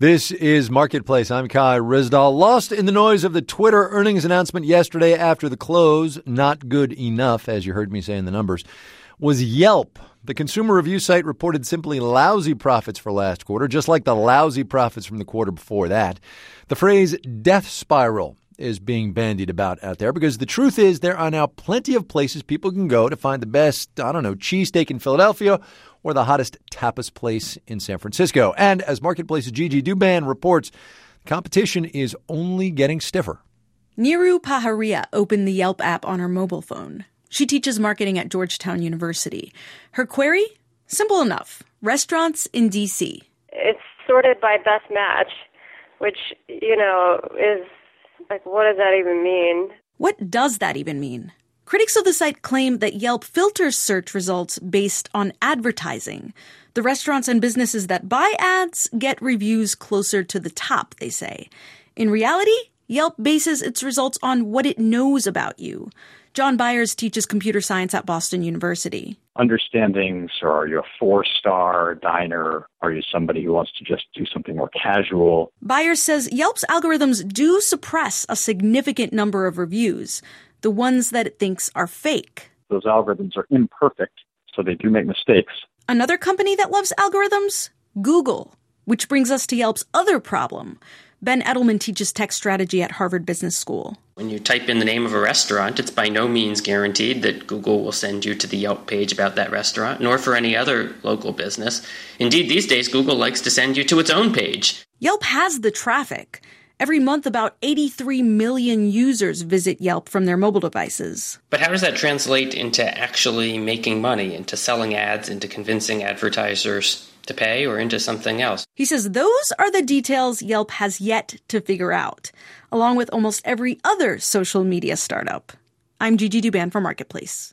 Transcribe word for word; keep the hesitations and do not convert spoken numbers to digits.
This is Marketplace. I'm Kai Ryssdal. Lost in the noise of the Twitter earnings announcement yesterday after the close, not good enough, as you heard me say in the numbers, was Yelp. The consumer review site reported simply lousy profits for last quarter, just like the lousy profits from the quarter before that. The phrase death spiral is being bandied about out there because the truth is there are now plenty of places people can go to find the best, I don't know, cheesesteak in Philadelphia or the hottest tapas place in San Francisco. And as Marketplace's Gigi Douban reports, competition is only getting stiffer. Niru Paharia opened the Yelp app on her mobile phone. She teaches marketing at Georgetown University. Her query? Simple enough. Restaurants in D C. It's sorted by best match, which, you know, is like, what does that even mean? What does that even mean? Critics of the site claim that Yelp filters search results based on advertising. The restaurants and businesses that buy ads get reviews closer to the top, they say. In reality, Yelp bases its results on what it knows about you. John Byers teaches computer science at Boston University. Understanding, so are you a four-star diner? Are you somebody who wants to just do something more casual? Byers says Yelp's algorithms do suppress a significant number of reviews, the ones that it thinks are fake. Those algorithms are imperfect, so they do make mistakes. Another company that loves algorithms? Google, which brings us to Yelp's other problem. Ben Edelman teaches tech strategy at Harvard Business School. When you type in the name of a restaurant, it's by no means guaranteed that Google will send you to the Yelp page about that restaurant, nor for any other local business. Indeed, these days, Google likes to send you to its own page. Yelp has the traffic. Every month, about eighty-three million users visit Yelp from their mobile devices. But how does that translate into actually making money, into selling ads, into convincing advertisers to pay, or into something else? He says those are the details Yelp has yet to figure out, along with almost every other social media startup. I'm Gigi Douban for Marketplace.